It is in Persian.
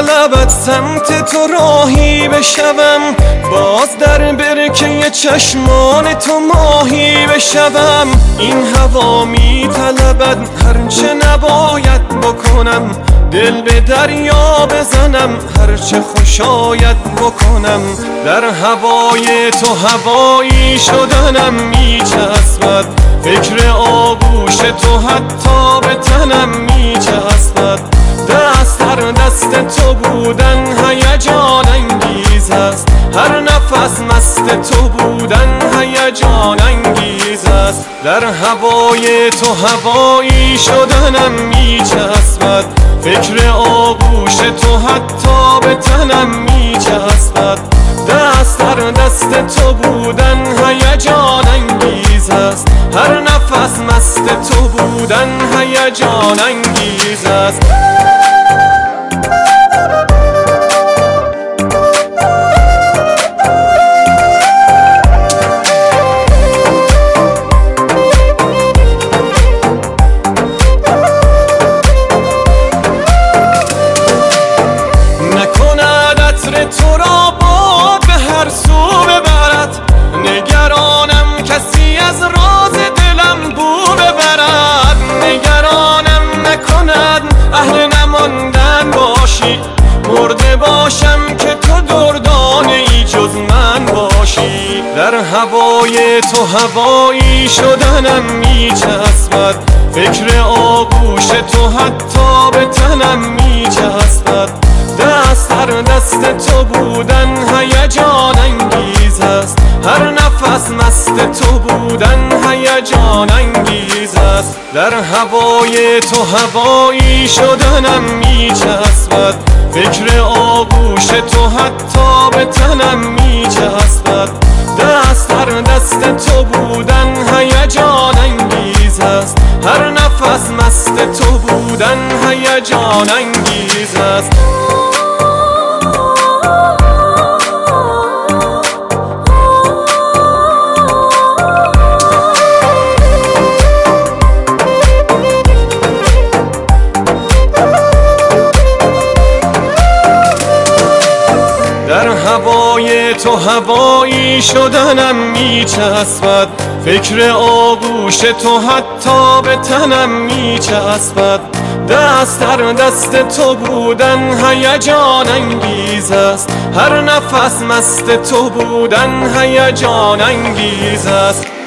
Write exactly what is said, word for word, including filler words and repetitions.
طلبت سمت تو راهی بشوم، باز در برکه چشمان تو ماهی بشوم. این هوا می طلبت هرچه نباید بکنم، دل به دریا بزنم هرچه خوشایت بکنم. در هوای تو هوایی شدنم میچسبد، فکر آغوش تو حتی به تنم میچسبد. دست در دست تو بودن هیجان انگیز است، هر نفس مست تو بودن هیجان انگیز است. در هوای تو هوایی شدنم میچسبد، فکر آغوش تو حتی به تنم میچسبد. دست در دست تو بودن هیجان انگیز است، هر نفس مست تو بودن هیجان انگیز است. تو را باد به هر سو ببرد، نگرانم کسی از راز دلم بو ببرد. نگرانم نکند اهل نماندن باشی، مرده باشم که تو دردانه ای جز من باشی. در هوای تو هوایی شدنم میچسبد، فکر آغوش تو حتی به تنم میچسبد. دست در دست تو بودن هیجان انگیز است، هر نفس مست تو بودن هیجان انگیز است. در هوای تو هوایی شدنم میچسبد، فکر آغوش تو حتی به تنم میچسبد. دست در دست تو بودن هیجان انگیز است، هر نفس مست تو بودن هیجان انگیز است. در هوای تو هوایی شدنم میچسبد، فکر آغوش تو حتی به تنم میچسبد. دست در دست تو بودن هیجان انگیز است، هر نفس مست تو بودن هیجان انگیز است.